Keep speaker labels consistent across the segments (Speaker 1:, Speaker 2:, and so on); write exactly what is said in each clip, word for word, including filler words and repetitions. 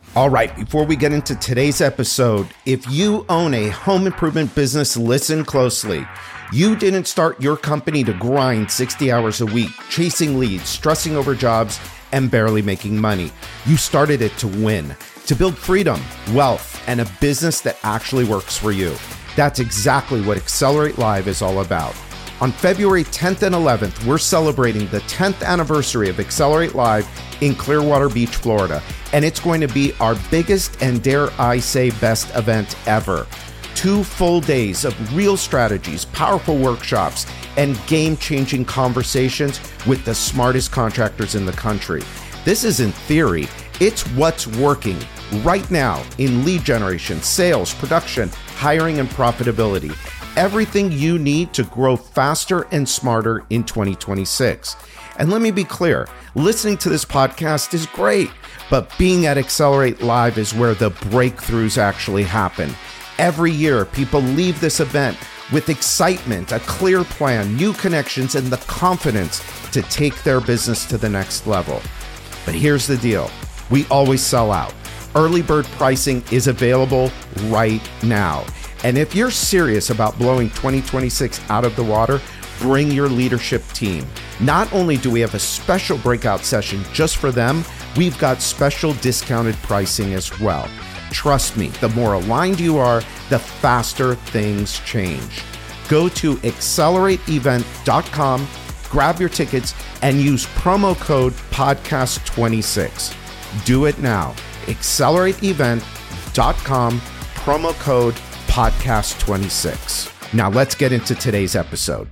Speaker 1: All right, before we get into today's episode, if you own a home improvement business, listen closely. You didn't start your company to grind sixty hours a week, chasing leads, stressing over jobs, and barely making money. You started it to win, to build freedom, wealth, and a business that actually works for you. That's exactly what Accelerate Live is all about. On February tenth and eleventh, we're celebrating the tenth anniversary of Accelerate Live in Clearwater Beach, Florida, and it's going to be our biggest and, dare I say, best event ever. Two full days of real strategies, powerful workshops, and game-changing conversations with the smartest contractors in the country. This isn't theory, it's what's working right now in lead generation, sales, production, hiring, and profitability. Everything you need to grow faster and smarter in twenty twenty-six. And let me be clear, listening to this podcast is great, but being at Accelerate Live is where the breakthroughs actually happen. Every year, people leave this event with excitement, a clear plan, new connections, and the confidence to take their business to the next level. But here's the deal. We always sell out. Early bird pricing is available right now. And if you're serious about blowing twenty twenty-six out of the water, bring your leadership team. Not only do we have a special breakout session just for them, we've got special discounted pricing as well. Trust me, the more aligned you are, the faster things change. Go to accelerate event dot com, grab your tickets, and use promo code podcast twenty-six. Do it now. accelerate event dot com, promo code podcast twenty-six. Now let's get into today's episode.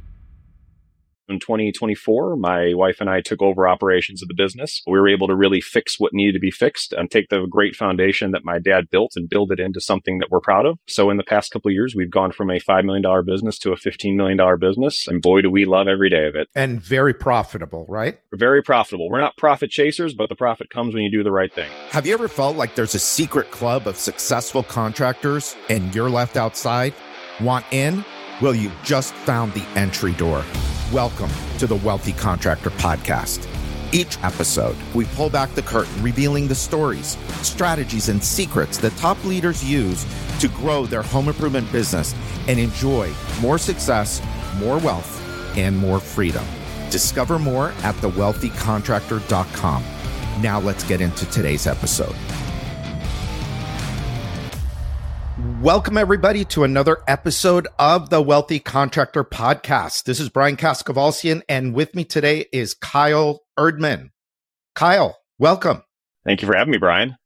Speaker 2: In twenty twenty-four, my wife and I took over operations of the business. We were able to really fix what needed to be fixed and take the great foundation that my dad built and build it into something that we're proud of. So in the past couple of years, we've gone from a five million dollars business to a fifteen million dollars business. And boy, do we love every day of it.
Speaker 1: And very profitable, right?
Speaker 2: We're very profitable. We're not profit chasers, but the profit comes when you do the right thing.
Speaker 1: Have you ever felt like there's a secret club of successful contractors and you're left outside? Want in? Well, you just found the entry door. Welcome to the Wealthy Contractor Podcast. Each episode, we pull back the curtain, revealing the stories, strategies, and secrets that top leaders use to grow their home improvement business and enjoy more success, more wealth, and more freedom. Discover more at the wealthy contractor dot com. Now let's get into today's episode. Welcome, everybody, to another episode of the Wealthy Contractor Podcast. This is Brian Kaskavalciyan, and with me today is Kyle Erdman. Kyle, welcome.
Speaker 2: Thank you for having me, Brian.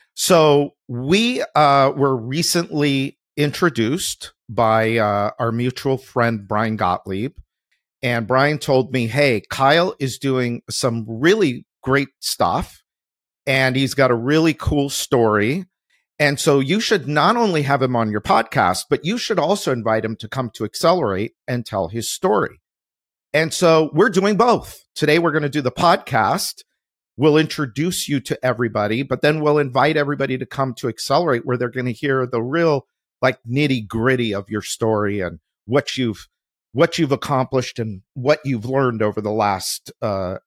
Speaker 1: So we uh, were recently introduced by uh, our mutual friend, Brian Gottlieb, and Brian told me, hey, Kyle is doing some really great stuff, and he's got a really cool story. And so you should not only have him on your podcast, but you should also invite him to come to Accelerate and tell his story. And so we're doing both. Today, we're going to do the podcast. We'll introduce you to everybody, but then we'll invite everybody to come to Accelerate, where they're going to hear the real, like, nitty gritty of your story and what you've, what you've accomplished and what you've learned over the last, uh,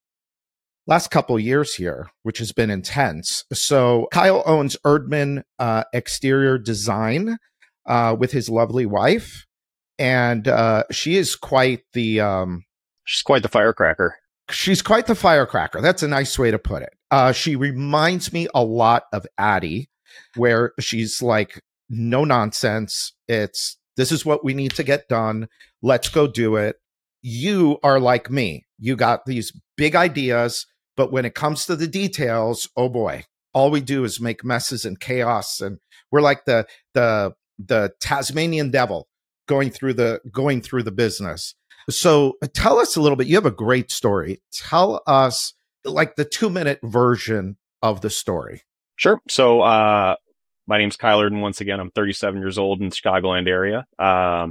Speaker 1: last couple of years here, which has been intense. So Kyle owns Erdman uh, Exterior Design uh, with his lovely wife. And uh, she is quite the... Um,
Speaker 2: she's quite the firecracker.
Speaker 1: She's quite the firecracker. That's a nice way to put it. Uh, she reminds me a lot of Addie, where she's like, no nonsense. It's, this is what we need to get done. Let's go do it. You are like me. You got these big ideas, but when it comes to the details, oh boy, all we do is make messes and chaos. And we're like the the the Tasmanian devil going through the going through the business. So tell us a little bit. You have a great story. Tell us like the two minute version of the story.
Speaker 2: Sure. So uh, my name's Kyle Erdman. Once again, I'm thirty-seven years old in the Chicagoland area. Um,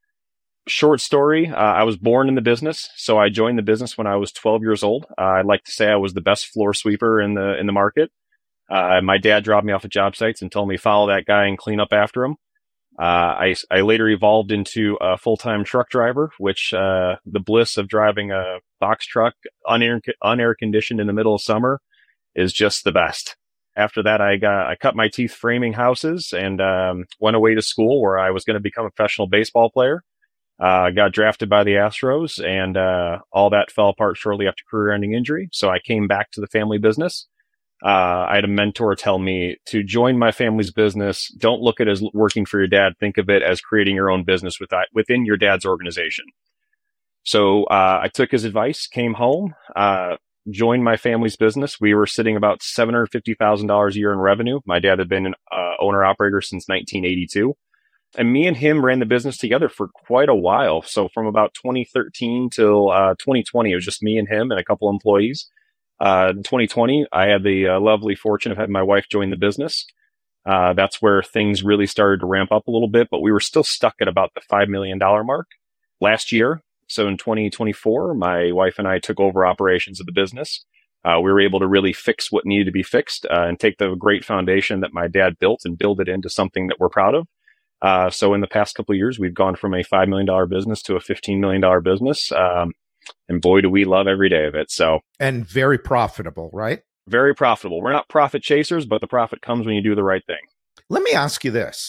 Speaker 2: Short story, uh, I was born in the business, so I joined the business when I was twelve years old. Uh, I'd like to say I was the best floor sweeper in the in the market. Uh, my dad dropped me off at job sites and told me follow that guy and clean up after him. Uh, I, I later evolved into a full-time truck driver, which uh, the bliss of driving a box truck, unair, unair conditioned in the middle of summer, is just the best. after that, I got, I cut my teeth framing houses and, um, went away to school where I was going to become a professional baseball player. Uh, got drafted by the Astros and, uh, all that fell apart shortly after career ending injury. So I came back to the family business. Uh, I had a mentor tell me to join my family's business. Don't look at it as working for your dad. Think of it as creating your own business with, within your dad's organization. So, uh, I took his advice, came home, uh, joined my family's business. We were sitting about seven hundred fifty thousand dollars a year in revenue. My dad had been an uh, owner operator since nineteen eighty-two. And me and him ran the business together for quite a while. So from about twenty thirteen till uh, twenty twenty, it was just me and him and a couple employees. Uh, in twenty twenty, I had the uh, lovely fortune of having my wife join the business. Uh, that's where things really started to ramp up a little bit, but we were still stuck at about the five million dollars mark last year. So in twenty twenty-four, my wife and I took over operations of the business. Uh, we were able to really fix what needed to be fixed uh, and take the great foundation that my dad built and build it into something that we're proud of. Uh, so in the past couple of years, we've gone from a five million dollars business to a fifteen million dollars business. Um, and boy, do we love every day of it. So,
Speaker 1: and very profitable, right?
Speaker 2: Very profitable. We're not profit chasers, but the profit comes when you do the right thing.
Speaker 1: Let me ask you this.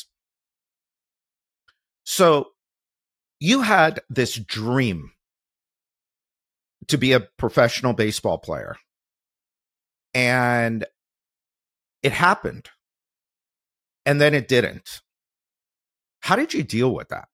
Speaker 1: So you had this dream to be a professional baseball player, and it happened, and then it didn't. How did you deal with that?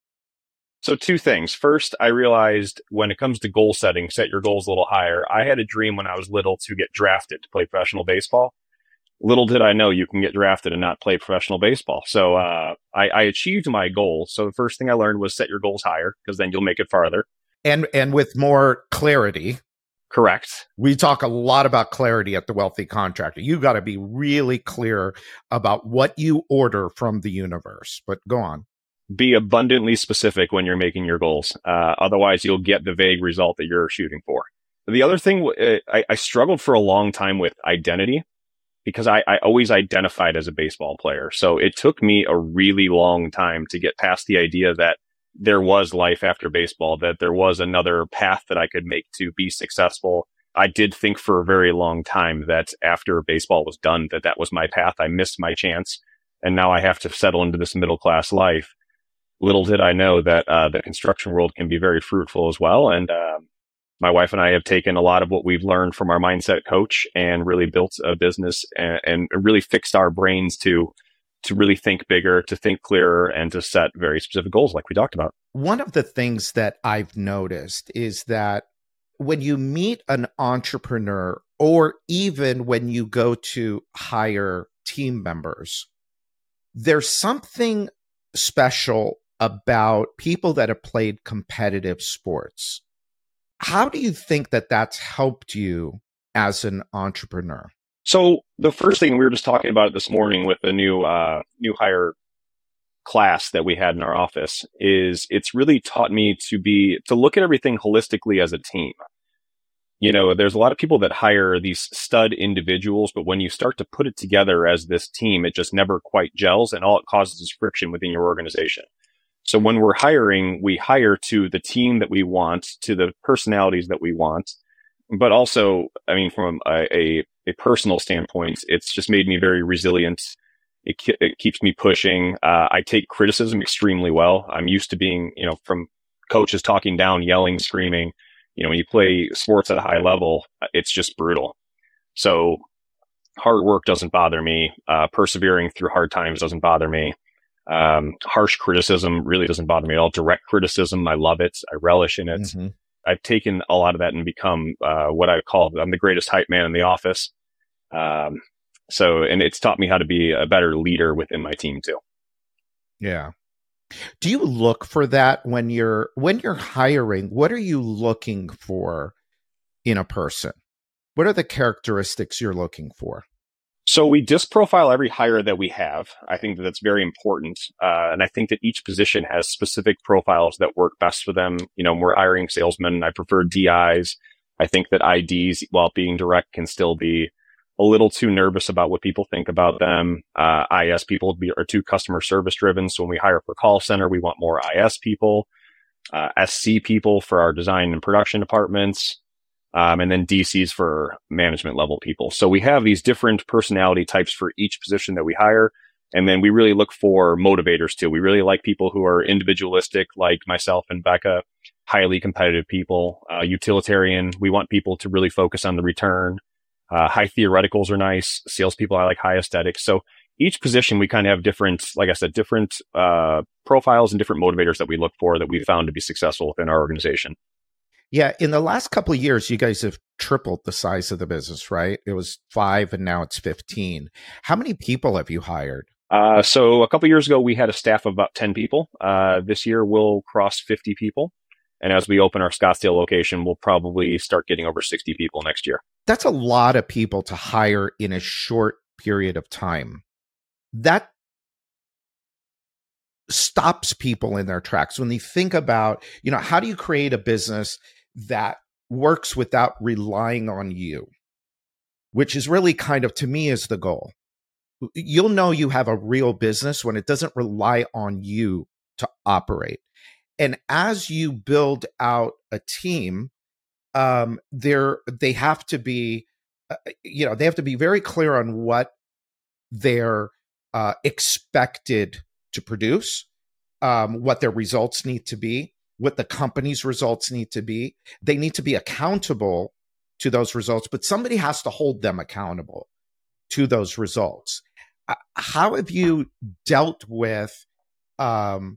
Speaker 2: So two things. First, I realized when it comes to goal setting, set your goals a little higher. I had a dream when I was little to get drafted to play professional baseball. Little did I know you can get drafted and not play professional baseball. So uh, I, I achieved my goal. So the first thing I learned was set your goals higher, because then you'll make it farther.
Speaker 1: And and with more clarity.
Speaker 2: Correct.
Speaker 1: We talk a lot about clarity at The Wealthy Contractor. You got to be really clear about what you order from the universe. But go on.
Speaker 2: Be abundantly specific when you're making your goals. Uh, otherwise, you'll get the vague result that you're shooting for. The other thing, I, I struggled for a long time with identity, because I, I always identified as a baseball player. So it took me a really long time to get past the idea that there was life after baseball, that there was another path that I could make to be successful. I did think for a very long time that after baseball was done, that that was my path. I missed my chance. And now I have to settle into this middle class life. Little did I know that uh, the construction world can be very fruitful as well. And uh, my wife and I have taken a lot of what we've learned from our mindset coach and really built a business and, and really fixed our brains to to really think bigger, to think clearer, and to set very specific goals like we talked about.
Speaker 1: One of the things that I've noticed is that when you meet an entrepreneur, or even when you go to hire team members, there's something special about people that have played competitive sports. How do you think that that's helped you as an entrepreneur?
Speaker 2: So the first thing, we were just talking about it this morning with the new uh, new hire class that we had in our office, is it's really taught me to be to look at everything holistically as a team. You know, there's a lot of people that hire these stud individuals, but when you start to put it together as this team, it just never quite gels, and all it causes is friction within your organization. So when we're hiring, we hire to the team that we want, to the personalities that we want. But also, I mean, from a, a, a personal standpoint, it's just made me very resilient. It, it keeps me pushing. Uh, I take criticism extremely well. I'm used to being, you know, from coaches talking down, yelling, screaming. You know, when you play sports at a high level, it's just brutal. So hard work doesn't bother me. Uh, persevering through hard times doesn't bother me. Um, harsh criticism really doesn't bother me at all. Direct criticism, I love it. I relish in it. Mm-hmm. I've taken a lot of that and become uh, what I call, I'm the greatest hype man in the office. Um, so, and it's taught me how to be a better leader within my team too.
Speaker 1: Yeah. Do you look for that when you're, when you're hiring? What are you looking for in a person? What are the characteristics you're looking for?
Speaker 2: So we disc profile every hire that we have. I think that that's very important. Uh, and I think that each position has specific profiles that work best for them. You know, when we're hiring salesmen, I prefer D Is. I think that I Ds, while being direct, can still be a little too nervous about what people think about them. Uh, I S people be, are too customer service driven. So when we hire for call center, we want more I S people, uh, S C people for our design and production departments. Um, and then D Cs for management level people. So we have these different personality types for each position that we hire. And then we really look for motivators too. We really like people who are individualistic, like myself and Becca, highly competitive people, uh, utilitarian. We want people to really focus on the return. Uh, high theoreticals are nice. Salespeople, I like high aesthetics. So each position, we kind of have different, like I said, different uh, profiles and different motivators that we look for that we found to be successful within our organization.
Speaker 1: Yeah, in the last couple of years, you guys have tripled the size of the business, right? It was five and now it's fifteen. How many people have you hired?
Speaker 2: Uh, so a couple of years ago, we had a staff of about ten people. Uh, this year, we'll cross fifty people. And as we open our Scottsdale location, we'll probably start getting over sixty people next year.
Speaker 1: That's a lot of people to hire in a short period of time. That stops people in their tracks when they think about, you know, how do you create a business that works without relying on you, which is really kind of, to me, is the goal. You'll know you have a real business when it doesn't rely on you to operate. And as you build out a team, um, they're, they have to be, uh, you know, they have to be very clear on what they're uh, expected to produce, um, what their results need to be, what the company's results need to be. They need to be accountable to those results, but somebody has to hold them accountable to those results. Uh, how have you dealt with um,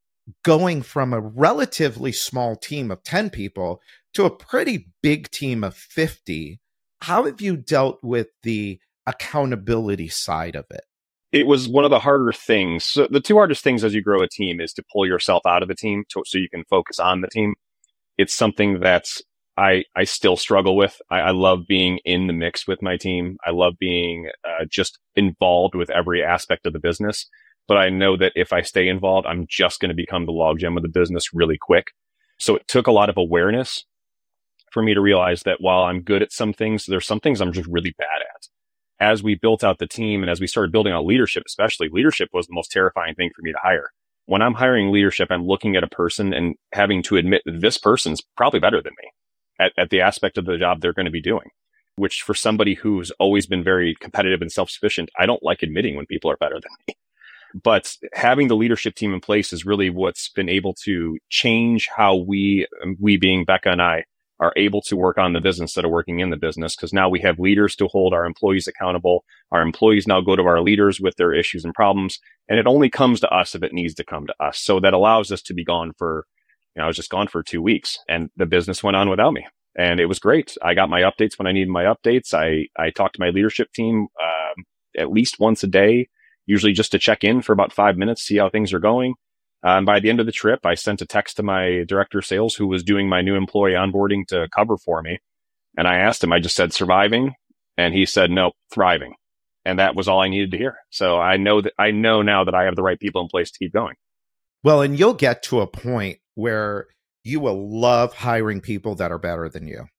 Speaker 1: going from a relatively small team of ten people to a pretty big team of fifty? How have you dealt with the accountability side of it?
Speaker 2: It was one of the harder things. So the two hardest things as you grow a team is to pull yourself out of the team to, so you can focus on the team. It's something that I, I still struggle with. I, I love being in the mix with my team. I love being uh, just involved with every aspect of the business. But I know that if I stay involved, I'm just going to become the logjam of the business really quick. So it took a lot of awareness for me to realize that while I'm good at some things, there's some things I'm just really bad at. As we built out the team and as we started building out leadership, especially, leadership was the most terrifying thing for me to hire. When I'm hiring leadership, I'm looking at a person and having to admit that this person's probably better than me at, at the aspect of the job they're going to be doing, which for somebody who's always been very competitive and self-sufficient, I don't like admitting when people are better than me. But having the leadership team in place is really what's been able to change how we, we being Becca and I, are able to work on the business instead of working in the business. Because now we have leaders to hold our employees accountable. Our employees now go to our leaders with their issues and problems. And it only comes to us if it needs to come to us. So that allows us to be gone for, you know, I was just gone for two weeks and the business went on without me. And it was great. I got my updates when I needed my updates. I, I talked to my leadership team um, at least once a day, usually just to check in for about five minutes, see how things are going. Uh, and by the end of the trip, I sent a text to my director of sales who was doing my new employee onboarding to cover for me. And I asked him, I just said, surviving. And he said, no, thriving. And that was all I needed to hear. So I know that I know now that I have the right people in place to keep going.
Speaker 1: Well, and you'll get to a point where you will love hiring people that are better than you.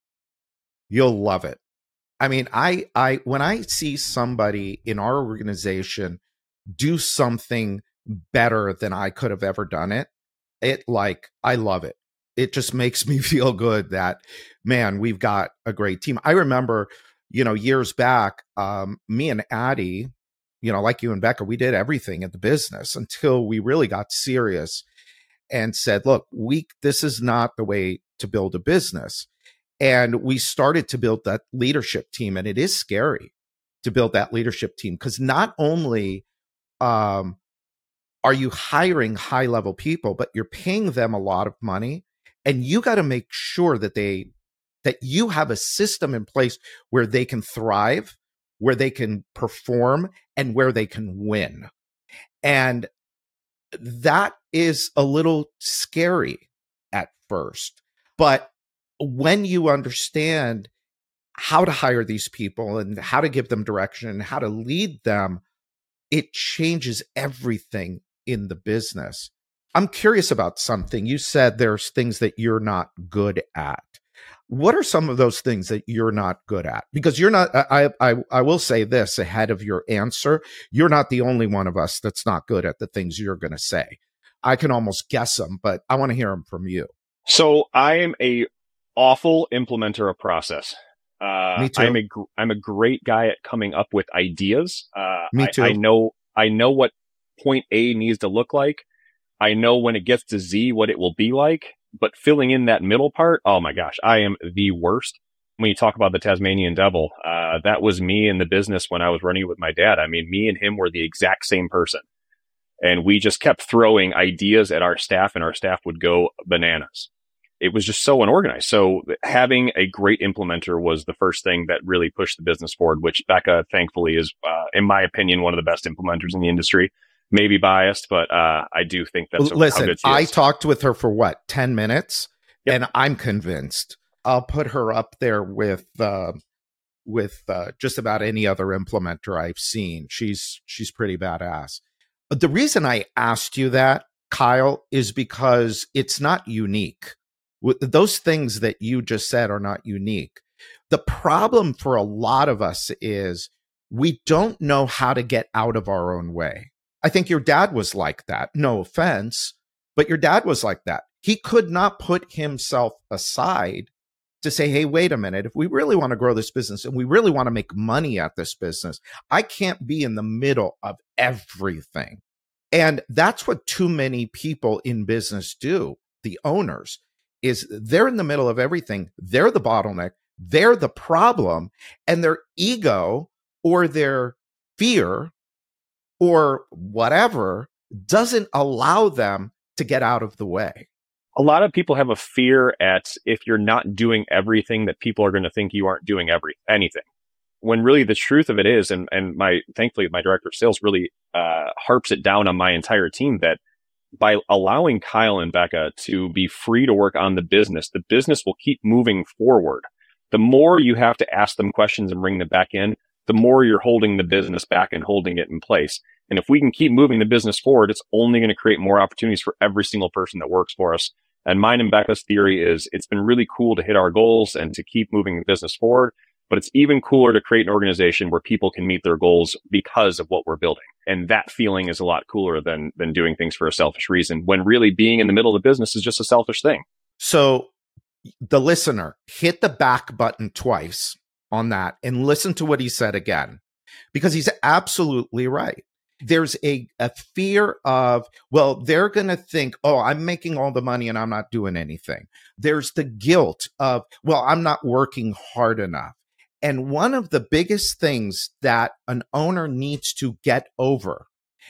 Speaker 1: You'll love it. I mean, I, I, when I see somebody in our organization do something better than I could have ever done it, it like, I love it. It just makes me feel good that, man, we've got a great team. I remember, you know, years back, um, me and Addie, you know, like you and Becca, we did everything in the business until we really got serious and said, look, we, this is not the way to build a business. And we started to build that leadership team. And it is scary to build that leadership team because not only, um, are you hiring high level people, but you're paying them a lot of money, and you got to make sure that they, that you have a system in place where they can thrive, where they can perform, and where they can win. And that is a little scary at first, but when you understand how to hire these people and how to give them direction and how to lead them, it changes everything in the business. I'm curious about something. You said there's things that you're not good at. What are some of those things that you're not good at? Because you're not, I, I, I will say this ahead of your answer. You're not the only one of us that's not good at the things you're going to say. I can almost guess them, but I want to hear them from you.
Speaker 2: So I am a awful implementer of process. Uh,
Speaker 1: Me too.
Speaker 2: I'm a gr- I'm a great guy at coming up with ideas. Uh,
Speaker 1: Me
Speaker 2: I,
Speaker 1: too.
Speaker 2: I know I know what point A needs to look like. I know when it gets to Z what it will be like. But filling in that middle part, oh my gosh, I am the worst. When you talk about the Tasmanian Devil, uh, that was me in the business when I was running with my dad. I mean, me and him were the exact same person. And we just kept throwing ideas at our staff, and our staff would go bananas. It was just so unorganized. So having a great implementer was the first thing that really pushed the business forward, which Becca, thankfully, is, uh, in my opinion, one of the best implementers in the industry. Maybe biased, but uh, I do think that's a,
Speaker 1: Listen,
Speaker 2: how good she
Speaker 1: I
Speaker 2: is.
Speaker 1: talked with her for what, ten minutes?
Speaker 2: Yep.
Speaker 1: And I'm convinced I'll put her up there with uh, with uh, just about any other implementer I've seen. She's she's pretty badass. The reason I asked you that, Kyle, is because it's not unique. Those things that you just said are not unique. The problem for a lot of us is we don't know how to get out of our own way. I think your dad was like that. No offense, but your dad was like that. He could not put himself aside to say, hey, wait a minute. If we really want to grow this business and we really want to make money at this business, I can't be in the middle of everything. And that's what too many people in business do, the owners, is they're in the middle of everything. They're the bottleneck. They're the problem. And their ego or their fear or whatever doesn't allow them to get out of the way.
Speaker 2: A lot of people have a fear at if you're not doing everything that people are going to think you aren't doing every anything. When really the truth of it is, and, and my thankfully my director of sales really uh, harps it down on my entire team, that by allowing Kyle and Becca to be free to work on the business, the business will keep moving forward. The more you have to ask them questions and bring them back in, the more you're holding the business back and holding it in place. And if we can keep moving the business forward, it's only going to create more opportunities for every single person that works for us. And mine and Becca's theory is it's been really cool to hit our goals and to keep moving the business forward. But it's even cooler to create an organization where people can meet their goals because of what we're building. And that feeling is a lot cooler than than doing things for a selfish reason, when really being in the middle of the business is just a selfish thing.
Speaker 1: So the listener, hit the back button twice on that and listen to what he said again, because he's absolutely right. There's a, a fear of, well, they're going to think, oh, I'm making all the money and I'm not doing anything. There's the guilt of, well, I'm not working hard enough. And one of the biggest things that an owner needs to get over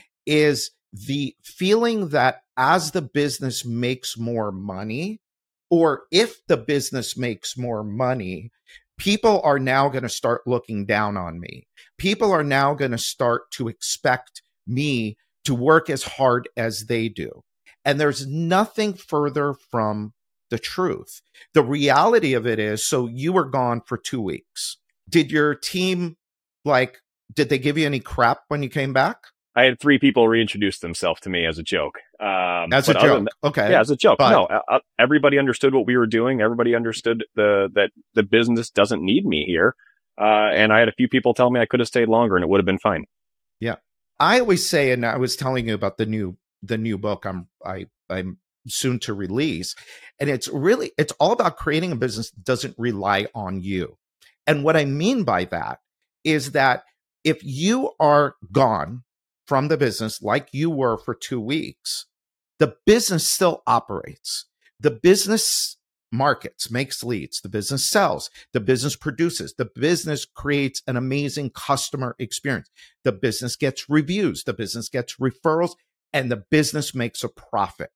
Speaker 1: is the feeling that as the business makes more money, or if the business makes more money, people are now going to start looking down on me. People are now going to start to expect me to work as hard as they do. And there's nothing further from the truth. The reality of it is, so you were gone for two weeks. Did your team, like, did they give you any crap when you came back?
Speaker 2: I had three people reintroduce themselves to me as a joke. Um,
Speaker 1: as a joke, that, okay.
Speaker 2: Yeah, as a joke.
Speaker 1: But,
Speaker 2: no, uh, everybody understood what we were doing. Everybody understood the that the business doesn't need me here. Uh, and I had a few people tell me I could have stayed longer and it would have been fine.
Speaker 1: Yeah, I always say, and I was telling you about the new the new book I'm I I'm soon to release, and it's really it's all about creating a business that doesn't rely on you. And what I mean by that is that if you are gone from the business like you were for two weeks, the business still operates. The business markets, makes leads, the business sells, the business produces, the business creates an amazing customer experience. The business gets reviews, the business gets referrals, and the business makes a profit.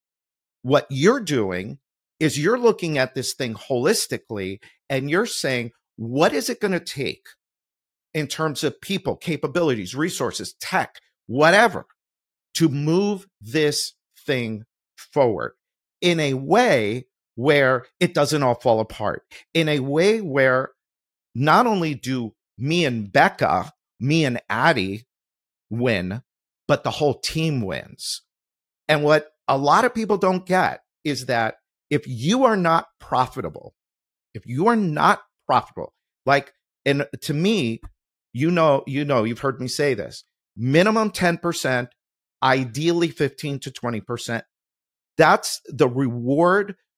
Speaker 1: What you're doing is you're looking at this thing holistically, and you're saying, what is it going to take in terms of people, capabilities, resources, tech, whatever, to move this thing forward in a way where it doesn't all fall apart, in a way where not only do me and Becca, me and Addie win, but the whole team wins. And what a lot of people don't get is that if you are not profitable, if you are not profitable, like, and to me, you know, you know, you've heard me say this, minimum ten percent, ideally fifteen to twenty percent. That's the reward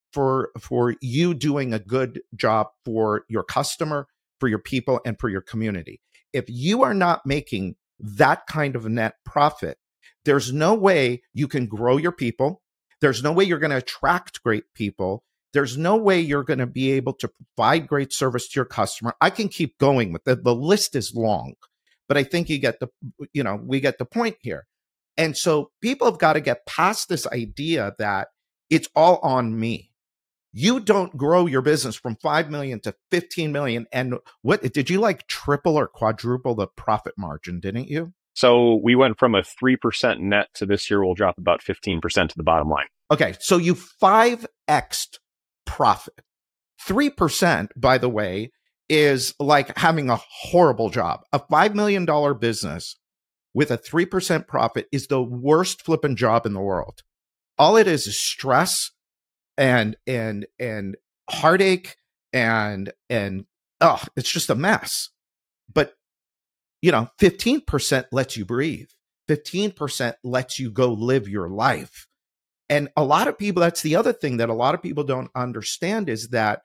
Speaker 1: for for you doing a good job for your customer, for your people, and for your community. If you are not making that kind of net profit, there's no way you can grow your people. There's no way you're going to attract great people. There's no way you're going to be able to provide great service to your customer. I can keep going with it. The list is long, but I think you get the, you know, we get the point here. And so people have got to get past this idea that it's all on me. You don't grow your business from five million to fifteen million. And what did you like triple or quadruple the profit margin, didn't you?
Speaker 2: So we went from a three percent net to this year, we'll drop about fifteen percent to the bottom line.
Speaker 1: Okay. So you five X'd profit. three percent, by the way, is like having a horrible job. A five million dollars business with a three percent profit is the worst flipping job in the world. All it is is stress and and and heartache and and oh, it's just a mess. But you know, fifteen percent lets you breathe. fifteen percent lets you go live your life. And a lot of people, that's the other thing that a lot of people don't understand is that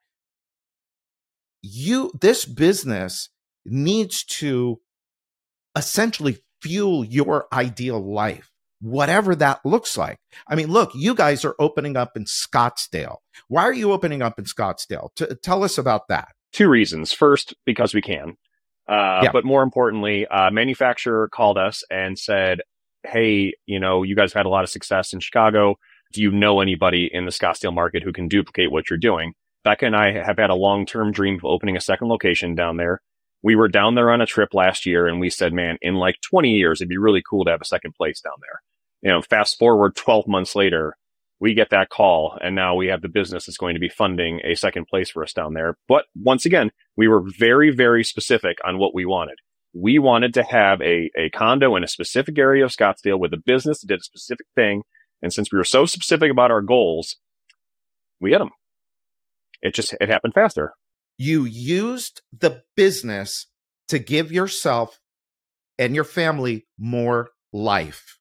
Speaker 1: you, this business needs to essentially fuel your ideal life, whatever that looks like. I mean, look, you guys are opening up in Scottsdale. Why are you opening up in Scottsdale? T- tell us about that.
Speaker 2: Two reasons. First, because we can. Uh, yeah. But more importantly, a manufacturer called us and said, hey, you know, you guys have had a lot of success in Chicago. Do you know anybody in the Scottsdale market who can duplicate what you're doing? Becca and I have had a long-term dream of opening a second location down there. We were down there on a trip last year and we said, man, in like twenty years, it'd be really cool to have a second place down there. You know, fast forward twelve months later, we get that call and now we have the business that's going to be funding a second place for us down there. But once again, we were very, very specific on what we wanted. We wanted to have a, a condo in a specific area of Scottsdale with a business that did a specific thing. And since we were so specific about our goals, we hit them. It just, it happened faster.
Speaker 1: You used the business to give yourself and your family more life.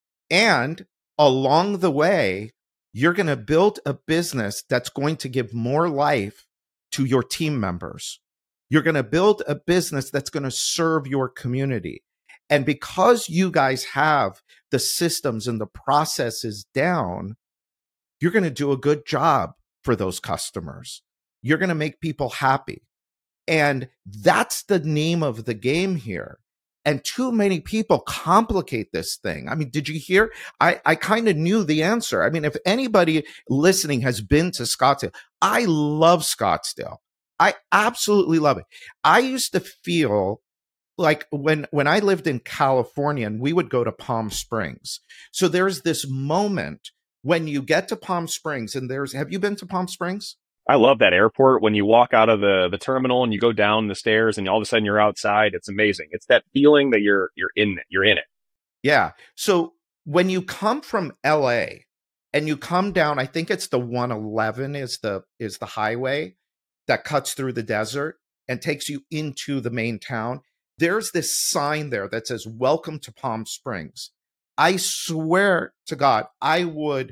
Speaker 1: And along the way, you're going to build a business that's going to give more life to your team members. You're going to build a business that's going to serve your community. And because you guys have the systems and the processes down, you're going to do a good job for those customers. You're going to make people happy. And that's the name of the game here. And too many people complicate this thing. I mean, did you hear? I, I kind of knew the answer. I mean, if anybody listening has been to Scottsdale, I love Scottsdale. I absolutely love it. I used to feel like when, when I lived in California and we would go to Palm Springs. So there's this moment when you get to Palm Springs and there's, have you been to Palm Springs?
Speaker 2: I love that airport. When you walk out of the, the terminal and you go down the stairs and all of a sudden you're outside, it's amazing. It's that feeling that you're, you're in it. You're in it.
Speaker 1: Yeah. So when you come from L A and you come down, I think it's the one eleven is the, is the highway that cuts through the desert and takes you into the main town. There's this sign there that says, welcome to Palm Springs. I swear to God, I would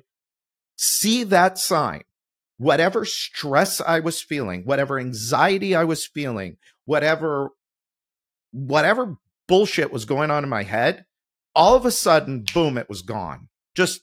Speaker 1: see that sign. Whatever stress I was feeling, whatever anxiety I was feeling, whatever, whatever bullshit was going on in my head, all of a sudden, boom, it was gone. Just,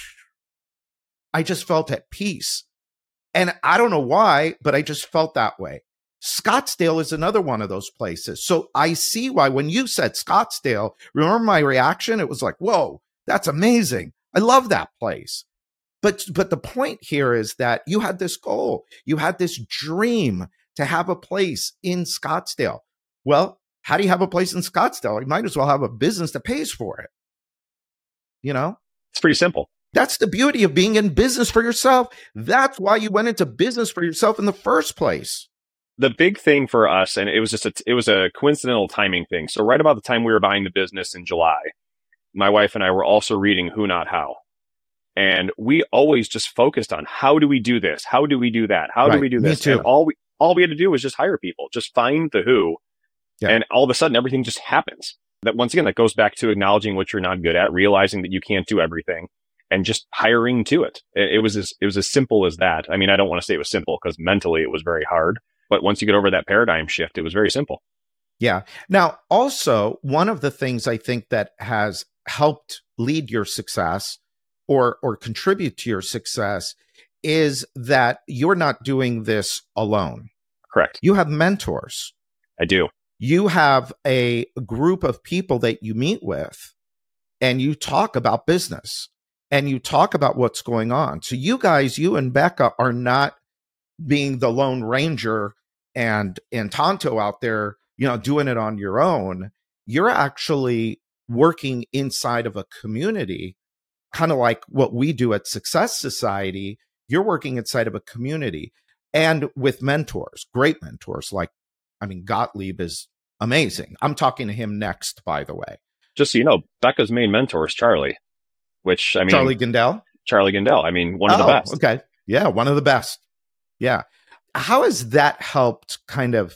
Speaker 1: I just felt at peace. And I don't know why, but I just felt that way. Scottsdale is another one of those places. So I see why when you said Scottsdale, remember my reaction? It was like, whoa, that's amazing. I love that place. But but the point here is that you had this goal. You had this dream to have a place in Scottsdale. Well, how do you have a place in Scottsdale? You might as well have a business that pays for it. You know?
Speaker 2: It's pretty simple.
Speaker 1: That's the beauty of being in business for yourself. That's why you went into business for yourself in the first place.
Speaker 2: The big thing for us, and it was just a, it was a coincidental timing thing. So right about the time we were buying the business in July, my wife and I were also reading Who Not How. And we always just focused on how do we do this? How do we do that? How
Speaker 1: right.
Speaker 2: do we do this?
Speaker 1: Me too.
Speaker 2: And all we all we had to do was just hire people, just find the who.
Speaker 1: Yeah.
Speaker 2: And all of a sudden, everything just happens. That once again, that goes back to acknowledging what you're not good at, realizing that you can't do everything. and just hiring to it. It, it was as, it was as simple as that. I mean, I don't want to say it was simple because mentally it was very hard, but once you get over that paradigm shift, it was very simple.
Speaker 1: Yeah. Now, also, one of the things I think that has helped lead your success or or contribute to your success is that you're not doing this alone.
Speaker 2: Correct.
Speaker 1: You have mentors.
Speaker 2: I do.
Speaker 1: You have a group of people that you meet with and you talk about business and you talk about what's going on. So you guys, you and Becca are not being the Lone Ranger and, and Tonto out there, you know, doing it on your own. You're actually working inside of a community, kind of like what we do at Success Society. You're working inside of a community and with mentors, great mentors. Like, I mean, Gottlieb is amazing. I'm talking to him next, by the way.
Speaker 2: Just so you know, Becca's main mentor is Charlie, which I mean,
Speaker 1: Charlie Gindell.
Speaker 2: Charlie Gindell. I mean, one of
Speaker 1: oh,
Speaker 2: the best.
Speaker 1: Okay. Yeah. One of the best. Yeah. How has that helped kind of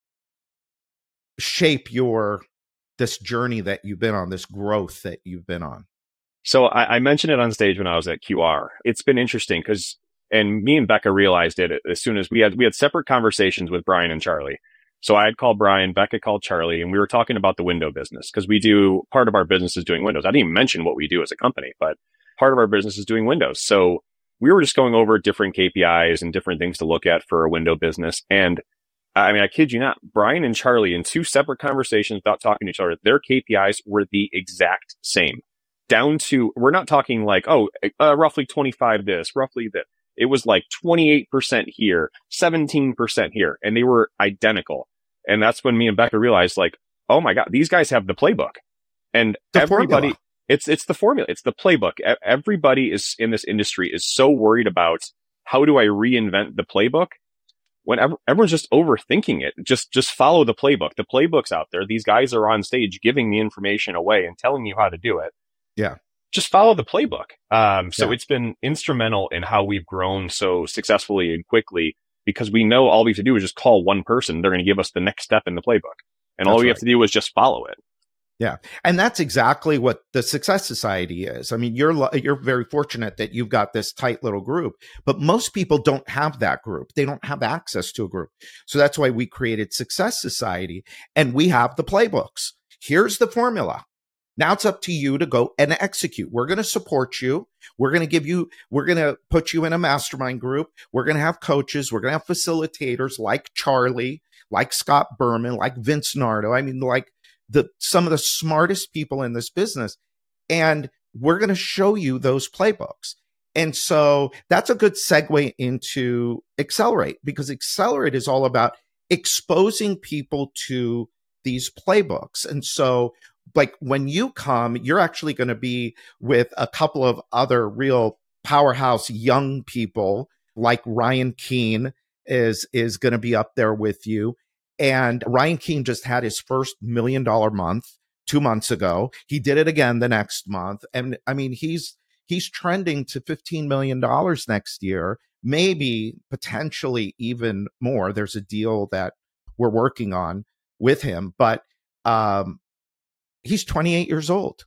Speaker 1: shape your, this journey that you've been on, this growth that you've been on?
Speaker 2: So I, I mentioned it on stage when I was at Q R. It's been interesting because, and me and Becca realized it as soon as we had, we had separate conversations with Brian and Charlie. So I had called Brian, Becca called Charlie, and we were talking about the window business because we do, part of our business is doing windows. I didn't even mention what we do as a company, but part of our business is doing windows. So we were just going over different K P Is and different things to look at for a window business. And I mean, I kid you not, Brian and Charlie in two separate conversations without talking to each other, their K P Is were the exact same. Down to, we're not talking like, oh, uh, roughly twenty-five this, roughly that. It was like twenty-eight percent here, seventeen percent here, and they were identical. And that's when me and Becca realized, like, oh my God, these guys have the playbook. And
Speaker 1: the
Speaker 2: everybody,
Speaker 1: formula.
Speaker 2: it's it's the formula, it's the playbook. Everybody is in this industry is so worried about how do I reinvent the playbook when ev- everyone's just overthinking it. Just just follow the playbook. The playbook's out there. These guys are on stage giving the information away and telling you how to do it.
Speaker 1: Yeah.
Speaker 2: Just follow the playbook. Um, so
Speaker 1: yeah.
Speaker 2: It's been instrumental in how we've grown so successfully and quickly because we know all we have to do is just call one person. They're going to give us the next step in the playbook. And
Speaker 1: That's
Speaker 2: all we
Speaker 1: right.
Speaker 2: have to do is just follow it.
Speaker 1: Yeah. And that's exactly what the Success Society is. I mean, you're you're very fortunate that you've got this tight little group, but most people don't have that group. They don't have access to a group. So that's why we created Success Society and we have the playbooks. Here's the formula. Now it's up to you to go and execute. We're going to support you. We're going to give you, we're going to put you in a mastermind group. We're going to have coaches. We're going to have facilitators like Charlie, like Scott Berman, like Vince Nardo. I mean, like the, some of the smartest people in this business. And we're going to show you those playbooks. And so that's a good segue into Accelerate, because Accelerate is all about exposing people to these playbooks. And so like when you come, you're actually going to be with a couple of other real powerhouse young people, like Ryan Keene is, is going to be up there with you. And Ryan Keene just had his first million dollar month two months ago. He did it again the next month. And I mean, he's, he's trending to fifteen million dollars next year, maybe potentially even more. There's a deal that we're working on with him, but, um, he's twenty-eight years old.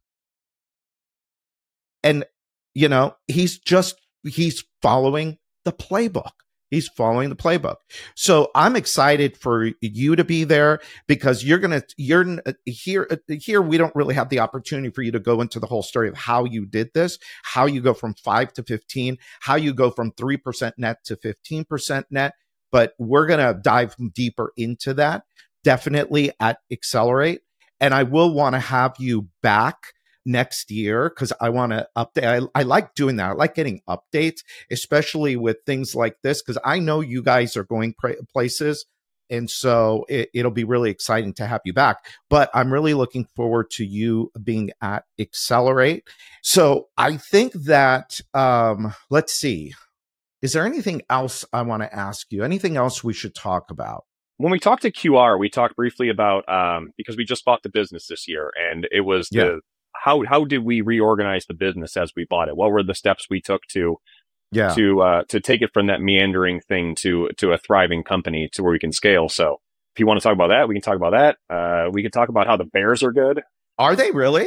Speaker 1: And, you know, he's just, he's following the playbook. He's following the playbook. So I'm excited for you to be there because you're going to, you're here, here, we don't really have the opportunity for you to go into the whole story of how you did this, how you go from five to fifteen, how you go from three percent net to fifteen percent net. But we're going to dive deeper into that, definitely at Accelerate. And I will want to have you back next year because I want to update. I, I like doing that. I like getting updates, especially with things like this, because I know you guys are going pra- places. And so it, it'll be really exciting to have you back. But I'm really looking forward to you being at Accelerate. So I think that, um, let's see, is there anything else I want to ask you? Anything else we should talk about?
Speaker 2: When we talked to Q R, we talked briefly about, um, because we just bought the business this year, and it was
Speaker 1: Yeah.
Speaker 2: the, how, how did we reorganize the business as we bought it? What were the steps we took to,
Speaker 1: Yeah.
Speaker 2: to, uh, to take it from that meandering thing to, to a thriving company to where we can scale? So if you want to talk about that, we can talk about that. Uh, we can talk about how the Bears are good.
Speaker 1: Are they really?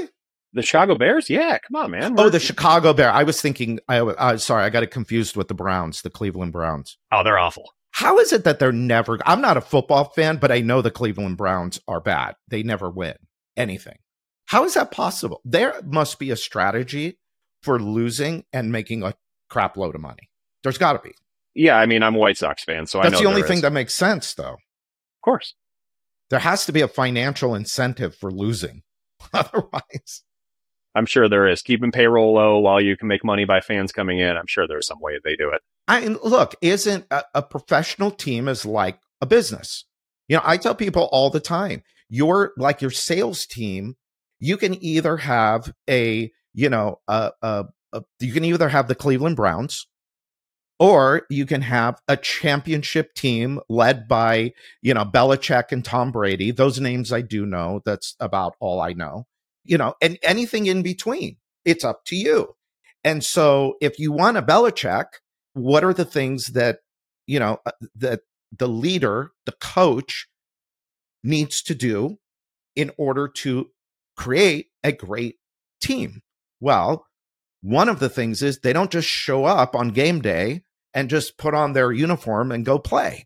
Speaker 2: The Chicago Bears? Yeah, come on, man.
Speaker 1: We're, oh, the Chicago Bear. I was thinking, I, uh, sorry, I got it confused with the Browns, the Cleveland Browns.
Speaker 2: Oh, they're awful.
Speaker 1: How is it that they're never, I'm not a football fan, but I know the Cleveland Browns are bad. They never win anything. How is that possible? There must be a strategy for losing and making a crap load of money. There's got to be.
Speaker 2: Yeah, I mean, I'm a White Sox fan, so I know
Speaker 1: that's the only thing
Speaker 2: is.
Speaker 1: that makes sense, though.
Speaker 2: Of course.
Speaker 1: There has to be a financial incentive for losing. Otherwise,
Speaker 2: I'm sure there is. Keeping payroll low while you can make money by fans coming in. I'm sure there's some way they do it.
Speaker 1: I look, isn't a, a professional team is like a business. You know, I tell people all the time, you're like your sales team. You can either have a, you know, a, a, a you can either have the Cleveland Browns, or you can have a championship team led by, you know, Belichick and Tom Brady. Those names I do know. That's about all I know. You know, and anything in between, it's up to you. And so if you want a Belichick, what are the things that, you know, that the leader, the coach needs to do in order to create a great team? Well, one of the things is they don't just show up on game day and just put on their uniform and go play.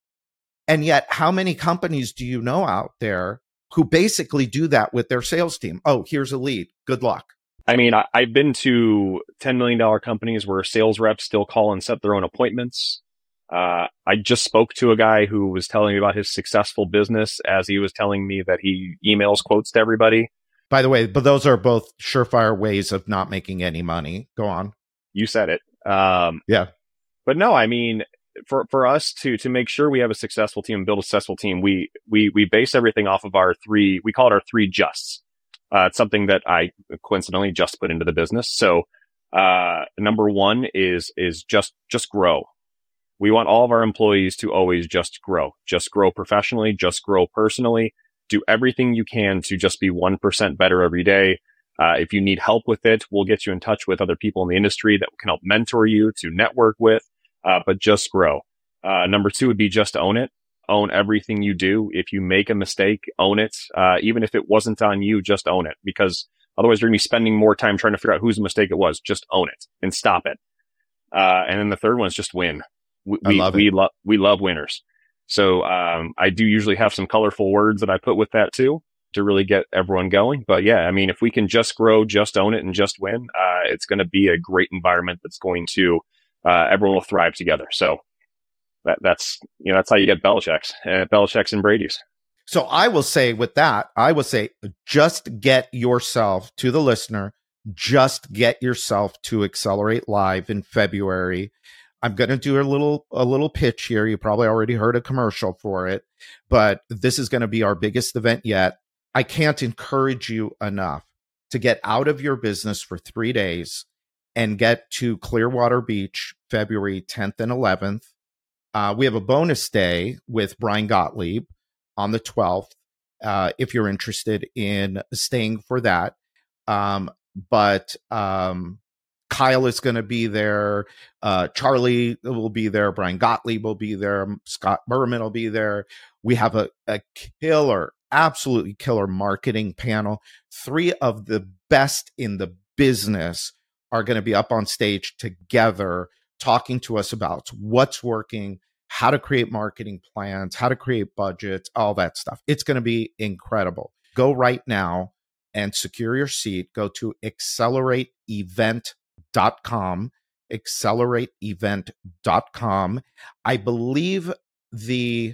Speaker 1: And yet, how many companies do you know out there who basically do that with their sales team? Oh, here's a lead. Good luck.
Speaker 2: I mean, I, I've been to ten million dollars companies where sales reps still call and set their own appointments. Uh, I just spoke to a guy who was telling me about his successful business as he was telling me that he emails quotes to everybody.
Speaker 1: By the way, but those are both surefire ways of not making any money. Go on.
Speaker 2: You said it. Um,
Speaker 1: yeah.
Speaker 2: But no, I mean, for, for us to, to make sure we have a successful team and build a successful team, we, we, we base everything off of our three, we call it our three justs. Uh, it's something that I coincidentally just put into the business. So, uh, number one is, is just, just grow. We want all of our employees to always just grow, just grow professionally, just grow personally, do everything you can to just be one percent better every day. Uh, if you need help with it, we'll get you in touch with other people in the industry that can help mentor you to network with, uh, but just grow. Uh, number two would be just own it. Own everything you do. If you make a mistake, own it. Uh, even if it wasn't on you, just own it, because otherwise you're going to be spending more time trying to figure out whose mistake it was. Just own it and stop it. Uh, and then the third one is just win. We,
Speaker 1: I love
Speaker 2: we,
Speaker 1: it.
Speaker 2: we love, we love winners. So, um, I do usually have some colorful words that I put with that too, to really get everyone going. But yeah, I mean, if we can just grow, just own it, and just win, uh, it's going to be a great environment that's going to, uh, everyone will thrive together. So, That, that's, you know, that's how you get Belichick's, uh, Belichick's and Brady's.
Speaker 1: So I will say with that, I will say, just get yourself to the listener, just get yourself to Accelerate Live in February. I'm going to do a little, a little pitch here. You probably already heard a commercial for it, but this is going to be our biggest event yet. I can't encourage you enough to get out of your business for three days and get to Clearwater Beach, February tenth and eleventh. Uh, we have a bonus day with Brian Gottlieb on the twelfth, uh, if you're interested in staying for that. Um, but um, Kyle is going to be there. Uh, Charlie will be there. Brian Gottlieb will be there. Scott Berman will be there. We have a, a killer, absolutely killer marketing panel. Three of the best in the business are going to be up on stage together, talking to us about what's working, how to create marketing plans, how to create budgets, all that stuff. It's going to be incredible. Go right now and secure your seat. Go to accelerate event dot com, accelerate event dot com. I believe the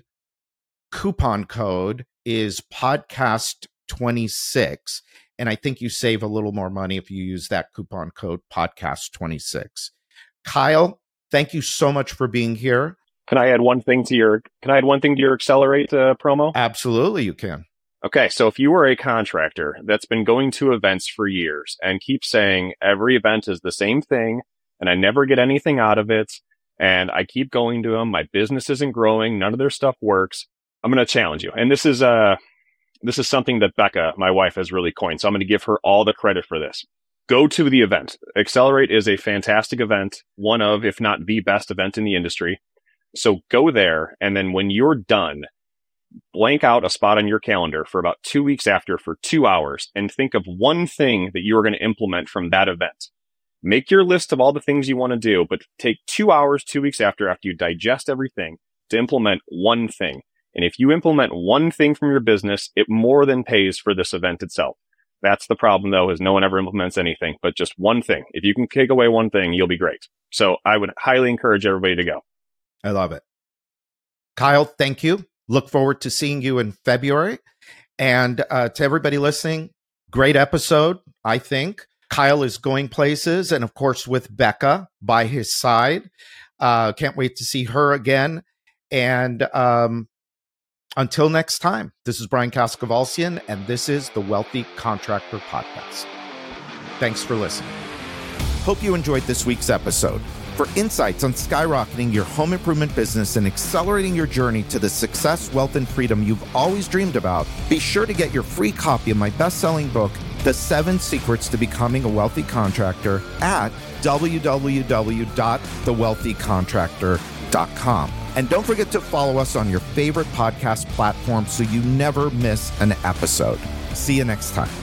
Speaker 1: coupon code is podcast twenty-six, and I think you save a little more money if you use that coupon code podcast twenty-six. Kyle, thank you so much for being here.
Speaker 2: Can I add one thing to your, can I add one thing to your Accelerate uh, promo?
Speaker 1: Absolutely, you can.
Speaker 2: Okay. So if you were a contractor that's been going to events for years and keep saying every event is the same thing and I never get anything out of it, and I keep going to them, my business isn't growing, none of their stuff works, I'm going to challenge you. And this is, uh, this is something that Becca, my wife, has really coined. So I'm going to give her all the credit for this. Go to the event. Accelerate is a fantastic event, one of, if not the best event in the industry. So go there. And then when you're done, blank out a spot on your calendar for about two weeks after for two hours and think of one thing that you are going to implement from that event. Make your list of all the things you want to do, but take two hours, two weeks after, after you digest everything to implement one thing. And if you implement one thing from your business, it more than pays for this event itself. That's the problem, though, is no one ever implements anything, but just one thing. If you can take away one thing, you'll be great. So I would highly encourage everybody to go.
Speaker 1: I love it. Kyle, thank you. Look forward to seeing you in February. And uh, to everybody listening, great episode, I think. Kyle is going places, and of course, with Becca by his side. Uh, can't wait to see her again. And um, until next time, this is Brian Kaskavalciyan, and this is the Wealthy Contractor Podcast. Thanks for listening. Hope you enjoyed this week's episode. For insights on skyrocketing your home improvement business and accelerating your journey to the success, wealth, and freedom you've always dreamed about, be sure to get your free copy of my best-selling book, The Seven Secrets to Becoming a Wealthy Contractor, at w w w dot the wealthy contractor dot com. And don't forget to follow us on your favorite podcast platform so you never miss an episode. See you next time.